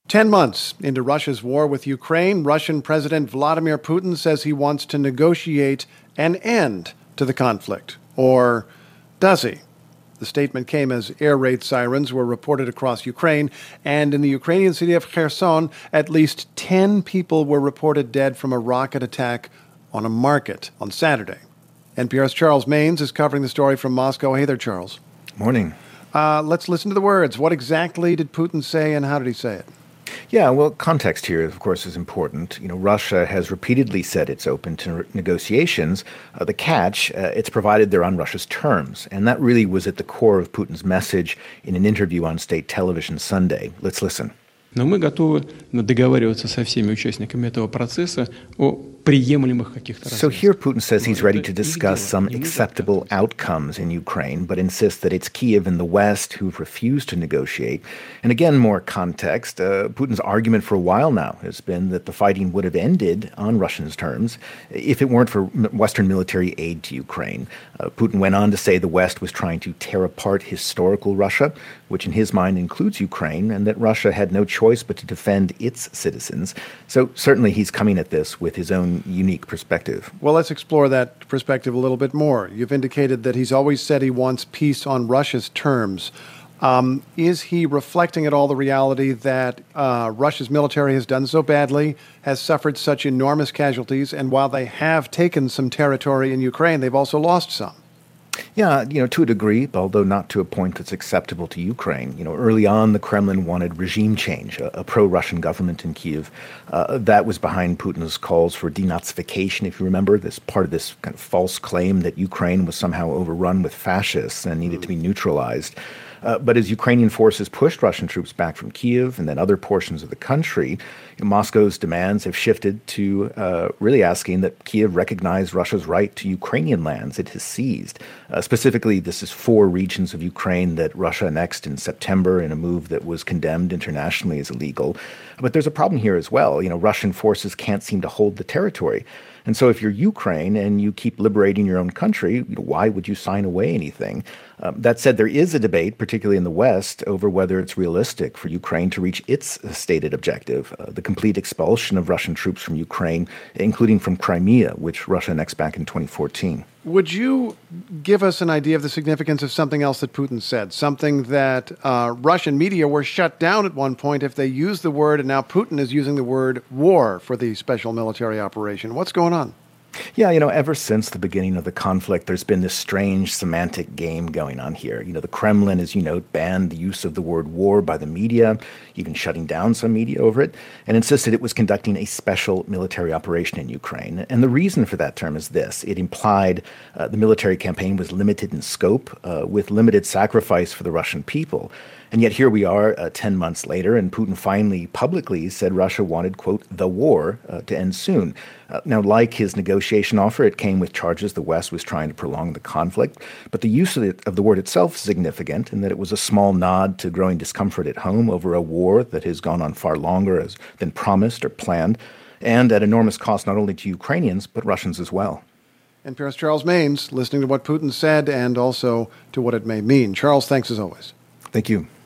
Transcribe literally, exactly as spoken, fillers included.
Ten months into Russia's war with Ukraine, Russian President Vladimir Putin says he wants to negotiate an end to the conflict. Or does he? The statement came as air raid sirens were reported across Ukraine, and in the Ukrainian city of Kherson, at least ten people were reported dead from a rocket attack on a market on Saturday. N P R's Charles Maynes is covering the story from Moscow. Hey there, Charles. Morning. Uh, let's listen to the words. What exactly did Putin say, and how did he say it? Yeah, well, context here, of course, is important. You know, Russia has repeatedly said it's open to re- negotiations. Uh, the catch, uh, it's provided they're on Russia's terms. And that really was at the core of Putin's message in an interview on state television Sunday. Let's listen. Но мы готовы договариваться со всеми участниками этого процесса о приемлемых каких-то So here Putin says he's ready to discuss some acceptable outcomes in Ukraine, but insists that it's Kyiv and the West who've refused to negotiate. And again, more context, uh, Putin's argument for a while now has been that the fighting would have ended on Russian terms if it weren't for Western military aid to Ukraine. Uh, Putin went on to say the West was trying to tear apart historical Russia, which in his mind includes Ukraine, and that Russia had no choice but to defend its citizens. So certainly he's coming at this with his own unique perspective. Well, let's explore that perspective a little bit more. You've indicated that he's always said he wants peace on Russia's terms. Um, is he reflecting at all the reality that uh, Russia's military has done so badly, has suffered such enormous casualties, and while they have taken some territory in Ukraine, they've also lost some? Yeah, you know, to a degree, although not to a point that's acceptable to Ukraine. You know, early on, the Kremlin wanted regime change, a, a pro-Russian government in Kyiv. Uh, that was behind Putin's calls for denazification, if you remember, this part of this kind of false claim that Ukraine was somehow overrun with fascists and needed mm. to be neutralized. Uh, but as Ukrainian forces pushed Russian troops back from Kyiv and then other portions of the country, you know, Moscow's demands have shifted to uh, really asking that Kyiv recognize Russia's right to Ukrainian lands it has seized. Uh, specifically, this is four regions of Ukraine that Russia annexed in September in a move that was condemned internationally as illegal. But there's a problem here as well. You know, Russian forces can't seem to hold the territory. And so if you're Ukraine and you keep liberating your own country, why would you sign away anything? Um, that said, there is a debate, particularly in the West, over whether it's realistic for Ukraine to reach its stated objective, uh, the complete expulsion of Russian troops from Ukraine, including from Crimea, which Russia annexed back in twenty fourteen. Would you give us an idea of the significance of something else that Putin said, something that uh, Russian media were shut down at one point if they used the word, and now Putin is using the word war for the special military operation? What's going on? Yeah, you know, ever since the beginning of the conflict, there's been this strange semantic game going on here. You know, the Kremlin, as you know, banned the use of the word war by the media, even shutting down some media over it, and insisted it was conducting a special military operation in Ukraine. And the reason for that term is this. It implied uh, the military campaign was limited in scope, uh, with limited sacrifice for the Russian people. And yet here we are uh, ten months later, and Putin finally publicly said Russia wanted, quote, the war uh, to end soon. Uh, now, like his negotiation offer, it came with charges the West was trying to prolong the conflict. But the use of, it, of the word itself is significant in that it was a small nod to growing discomfort at home over a war that has gone on far longer as, than promised or planned, and at enormous cost not only to Ukrainians, but Russians as well. N P R's Charles Maynes, listening to what Putin said and also to what it may mean. Charles, thanks as always. Thank you.